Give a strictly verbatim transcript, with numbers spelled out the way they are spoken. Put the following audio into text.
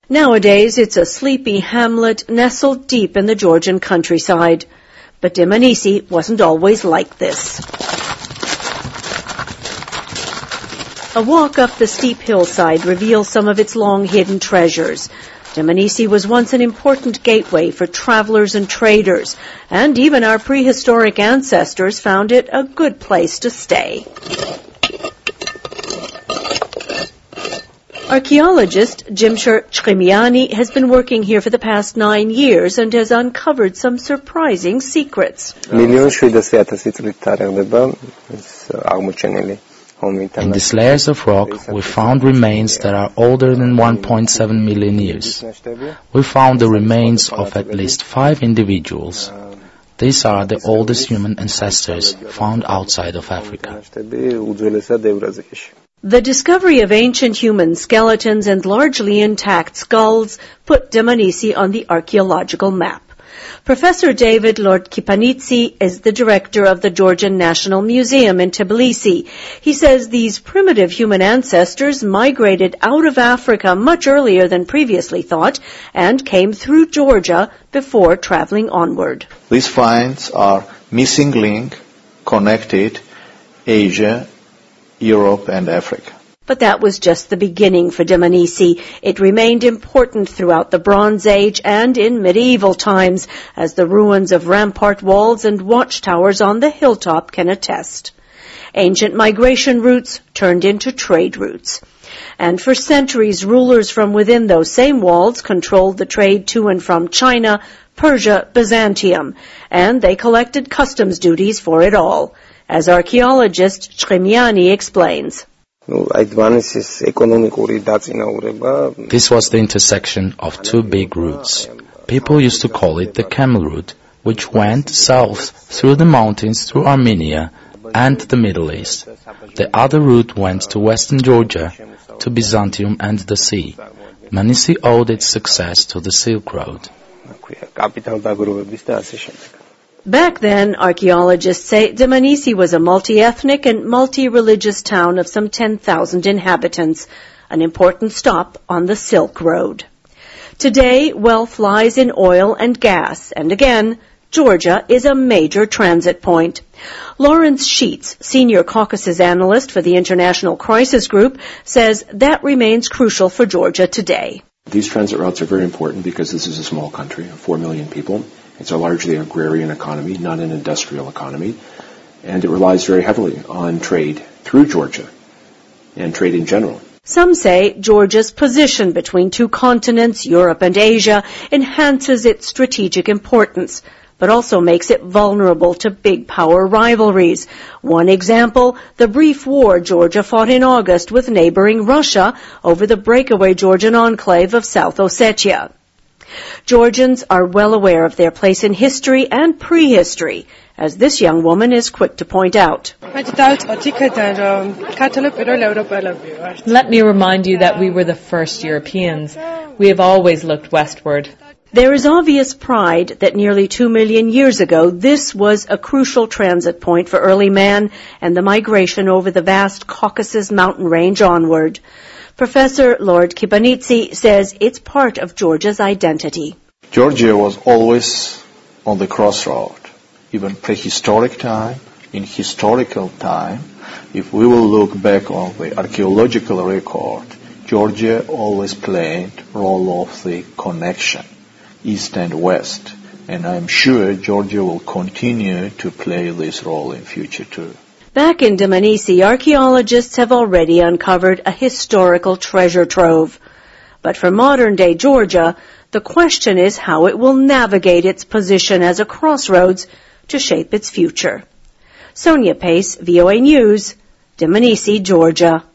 Nowadays, it's a sleepy hamlet nestled deep in the Georgian countryside. But Dmanisi wasn't always like this. A walk up the steep hillside reveals some of its long-hidden treasures. Dmanisi was once an important gateway for travelers and traders, and even our prehistoric ancestors found it a good place to stay. Archaeologist Jimshir Chkimiani has been working here for the past nine years and has uncovered some surprising secrets. In these layers of rock, we found remains that are older than one point seven million years. We found the remains of at least five individuals. These are the oldest human ancestors found outside of Africa. The discovery of ancient human skeletons and largely intact skulls put Dmanisi on the archaeological map. Professor David Lord-Kipanidze is the director of the Georgian National Museum in Tbilisi. He says these primitive human ancestors migrated out of Africa much earlier than previously thought and came through Georgia before traveling onward. These finds are missing link connected Asia, Europe and Africa. But that was just the beginning for Dmanisi. It remained important throughout the Bronze Age and in medieval times, as the ruins of rampart walls and watchtowers on the hilltop can attest. Ancient migration routes turned into trade routes. And for centuries, rulers from within those same walls controlled the trade to and from China, Persia, Byzantium, and they collected customs duties for it all. As archaeologist Chkimiani explains. This was the intersection of two big routes. People used to call it the camel route, which went south through the mountains through Armenia and the Middle East. The other route went to western Georgia, to Byzantium and the sea. Dmanisi owed its success to the Silk Road. Back then, archaeologists say Dmanisi was a multi-ethnic and multi-religious town of some ten thousand inhabitants, an important stop on the Silk Road. Today, wealth lies in oil and gas, and again, Georgia is a major transit point. Lawrence Sheets, senior Caucasus analyst for the International Crisis Group, says that remains crucial for Georgia today. These transit routes are very important because this is a small country of four million people. It's a largely agrarian economy, not an industrial economy, and it relies very heavily on trade through Georgia and trade in general. Some say Georgia's position between two continents, Europe and Asia, enhances its strategic importance, but also makes it vulnerable to big power rivalries. One example, the brief war Georgia fought in August with neighboring Russia over the breakaway Georgian enclave of South Ossetia. Georgians are well aware of their place in history and prehistory, as this young woman is quick to point out. Let me remind you that we were the first Europeans. We have always looked westward. There is obvious pride that nearly two million years ago, this was a crucial transit point for early man and the migration over the vast Caucasus mountain range onward. Professor Lord-Kipanidze says it's part of Georgia's identity. Georgia was always on the crossroad, even prehistoric time, in historical time. If we will look back on the archaeological record, Georgia always played role of the connection, east and west, and I'm sure Georgia will continue to play this role in future too. Back in Dmanisi, archaeologists have already uncovered a historical treasure trove. But for modern-day Georgia, the question is how it will navigate its position as a crossroads to shape its future. Sonia Pace, V O A News, Dmanisi, Georgia.